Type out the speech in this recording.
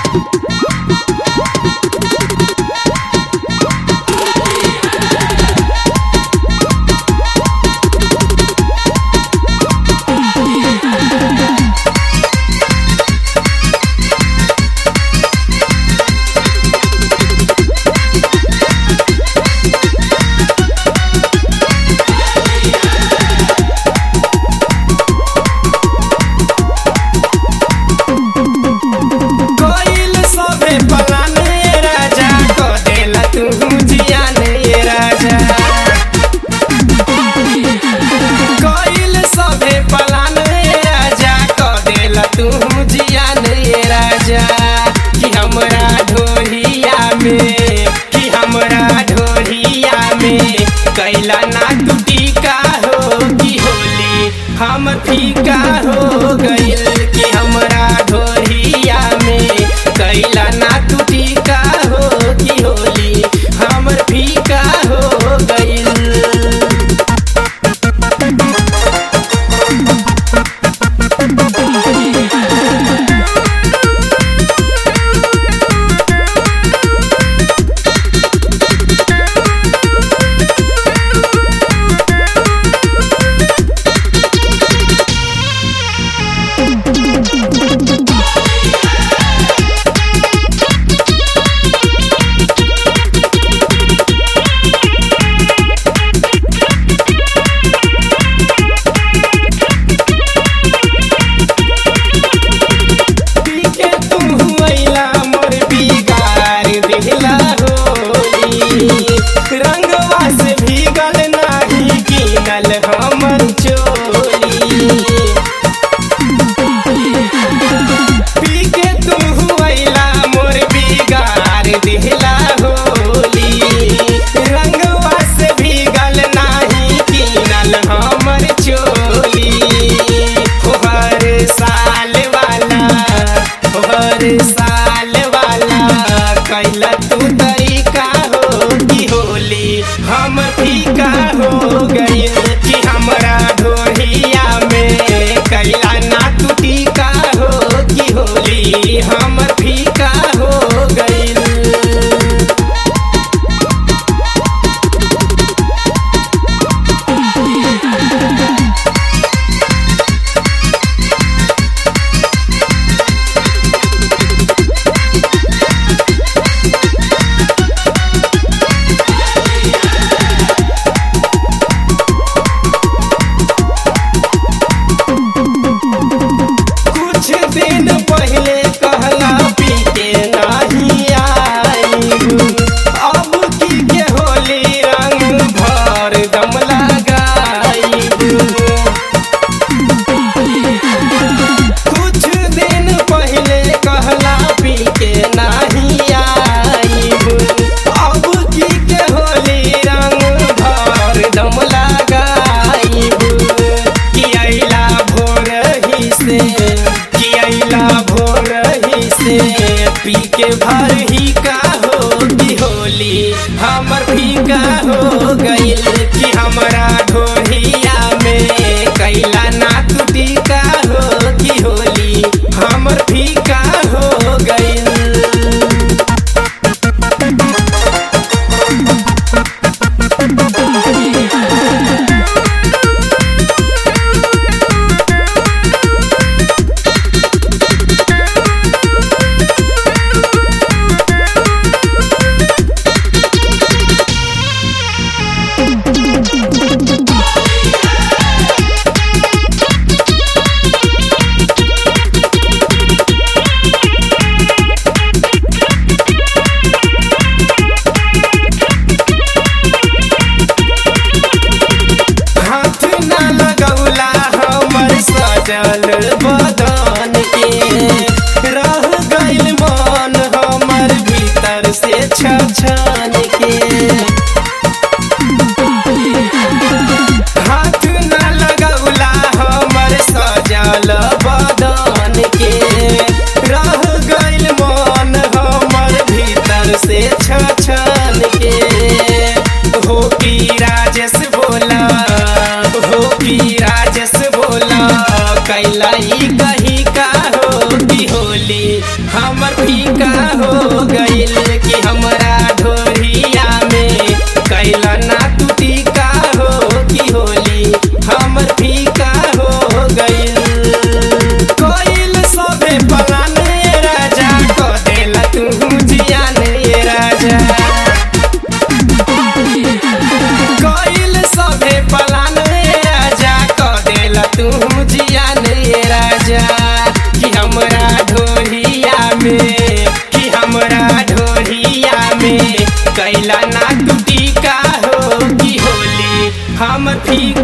कैला ना टूटी का हो की होली हम फीका हो गइल कि हमरा ढोरिया में कैला ना टूटी का हो की होली हमर फीका हो गइल। रंगवा से भीगल नाही कीनल हमर चोली पी के तू अइला मोर बिगाड़ दिहला होली। रंगवा से भीगल नाही कीनल हमर चोली हर साल वाला कैला तू तरीका हम फीका हो गइल कि हमरा ढोरिया में कैला ना टूटी का हो की होली हमर फीका हो गइल। दिन पहले कहला पी के नहीं आईबू अब की के होली रंग भर दम लगाईबू। कुछ दिन पहले कहला पी के नहीं आईबू अब की के होली रंग भर दम लगाईबू। कि अइला भोर ही से पी के भर ही का हो की होली हमर फीका हो गइल कि हमरा ढोरिया में कैला ना टूटी का हो की होली हमर फीका हो गइल। तू जिया ने राजा कि हमरा ढोरिया में कि हमरा ढोरिया में कैला ना टूटी का हो कि होली हमर फीका